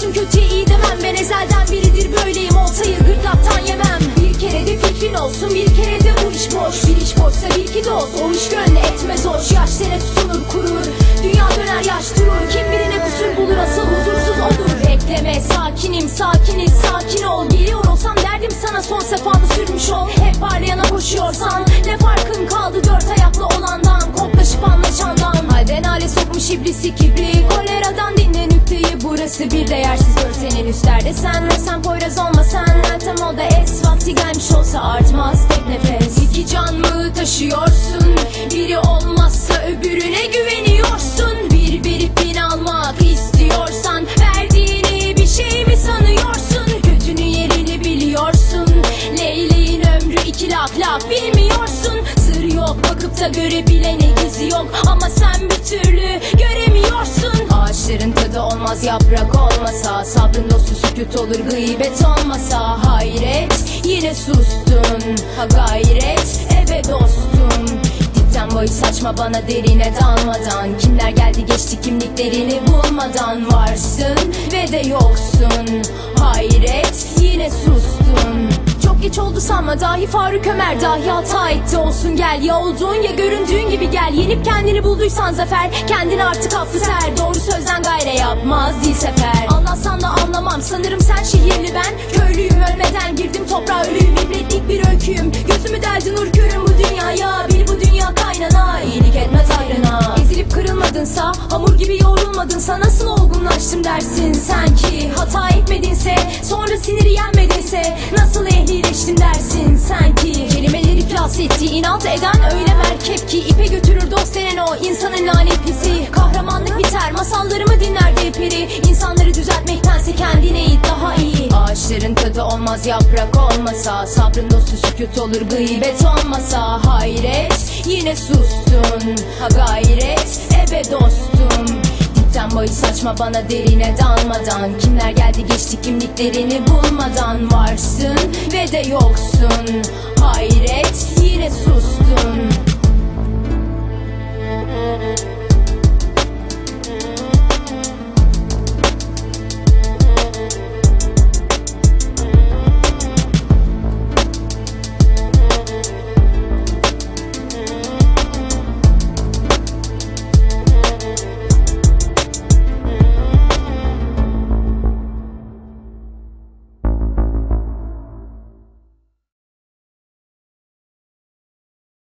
olsun kötüye iyi demem. Ben ezelden biridir böyleyim, oltayı gırtlaktan yemem. Bir kere de fikrin olsun, bir kere de bu iş boş. Bir iş boşsa bil ki dost, o iş gönle etmez hoş. Yaş sene tutunur kurur, dünya döner yaş durur. Kim birine kusur bulur, asıl huzursuz olur. Bekleme, sakinim sakiniz, sakin ol. Geliyor olsam derdim sana, son sefanı sürmüş ol. Hep parlayana koşuyorsan ne farkın kaldı dört ayaklı olandan, koklaşıp anlaşandan. Halden hale sokmuş iblisi kibri, koleradan dinle nükteyi. Burası bir değersiz görsenin üstlerde sen ve sen Poyraz olmasan. Meltem ol da es vakti gelmiş olsa artmaz tek nefes. İki can mı taşıyorsun, biri olmazsa öbürüne güveniyorsun. Bir verip bin almak istiyorsan, verdiğini bir şey mi sanıyorsun? Götünün yerini biliyorsun, Leyleğin ömrü iki lak lak bilmiyorsun. Sır yok, bakıp da görebilene gizli yok, ama sen bir türlü göremiyorsun. Ağaçların tadı olmaz yaprak olmasa, sabrın dostu sükut olur gıybet olmasa. Hayret yine sustun, ha gayret eve dostum. Dipten boyu saçma bana derine dalmadan, kimler geldi geçti kimliklerini bulmadan. Varsın ve de yoksun, hayret yine sustun. Çok geç oldu sanma, dahi Faruk Ömer dahi hata etti. Olsun gel, ya olduğun ya göründüğün gibi gel. Yenip kendini bulduysan zafer, kendini artık affı ser. Doğru sözden gayre yapmaz dil sefer. Anlatsan da anlamam, sanırım sen şehirli ben köylüyüm. Ölmeden girdim toprağa, ölüyüm ibretlik bir öyküyüm. Gözümü deldin ürkürüm bu dünyaya, bil bu dünya kaynana, iyilik etmez ayrına. Ezilip kırılmadınsa, hamur gibi yoğrulmadınsa, nasıl olgunlaştım dersin sen ki? Hata etmedinse, sonra siniri yenmedinse, nasıl ehlileştim dersin sen ki? Kelimeleri iflas etti, inat eden öyle merkep ki, ipe götürür dost denen o insanın lanetlisi. Kahramanlık biter, masallarımı dinler deperi. İnsanları düzeltmektense kendine eğit daha iyi. Ağaçların tadı olmaz yaprak olmasa, sabrın dostu sükut olur gıybet olmasa. Hayret yine sustun, ha gayret ebe dostum. Dipten boyu saçma bana derine dalmadan, kimler geldi geçti kimliklerini bulmadan. Varsın ve de yoksun, hayret yine sustun.